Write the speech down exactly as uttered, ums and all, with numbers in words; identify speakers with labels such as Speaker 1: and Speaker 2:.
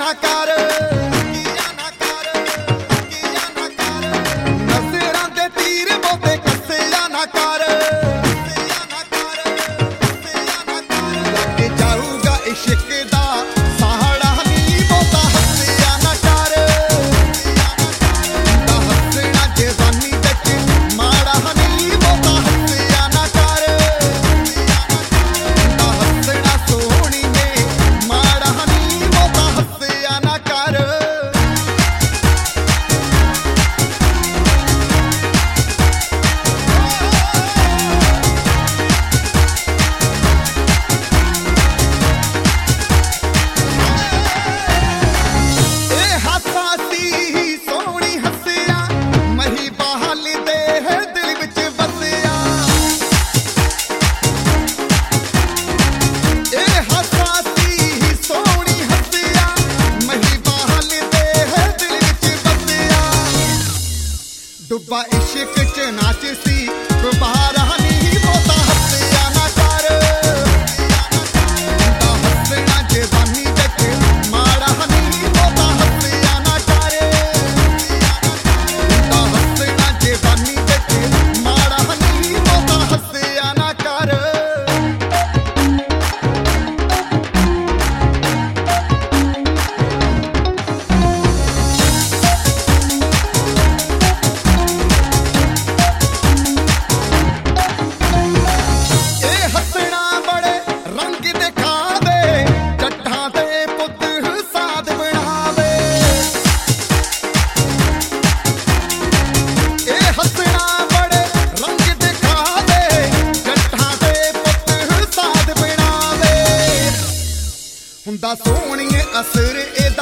Speaker 1: ਨਾ ਕਰ ਨਜ਼ਰਾਂ ਦੇ ਤੀਰ ਬਹੁਤੇ ਕੱਸਿਆ ਨਾ ਕਰ ਲੱਗ ਜਾਊਗਾ ਇਸ਼ਕ ਦਾ ਸਾਹੜਾ ਨੀ ਬਹੁਤਾ ਹੱਸਿਆ ਨਾ ਕਰ ਦਾ ਹੱਸਣਾ ਜਵਾਨੀ ਵਿੱਚ ਮਾੜਾ ਨੀ ਬਹੁਤਾ ਹੱਸਿਆ ਨਾ ਕਰ ਦਾ ਹੱਸਣਾ ਸੋਹਣੀਏ ਮਾੜਾ ਨੀ ਬਹੁਤਾ ਹੱਸਿਆ ਨਾ ਕਰ ਡੁੱਬਾ ਇਸ਼ਕ ਚ ਨਾਚ ਸੀ ਗੁਬਾਰਾ ਨੀ ਬਹੁਤਾ ਹੱਸਿਆ ਨਾ ਕਰ ਦਾ ਹੱਸਣਾ ਜਵਾਨੀ ਵਿੱਚ ਮਾੜਾ ਨੀ ਬਹੁਤਾ ਹੱਸਿਆ ਨਾ ਕਰ ਦਾ ਹੱਸਣਾ ਜਵਾਨੀ ਵਿੱਚ ਮਾੜਾ ਨੀ ਬਹੁਤਾ ਹੱਸਿਆ ਨਾ ਕਰ ਹੁੰਦਾ ਸੋਹਣੀਏ ਅਸਰ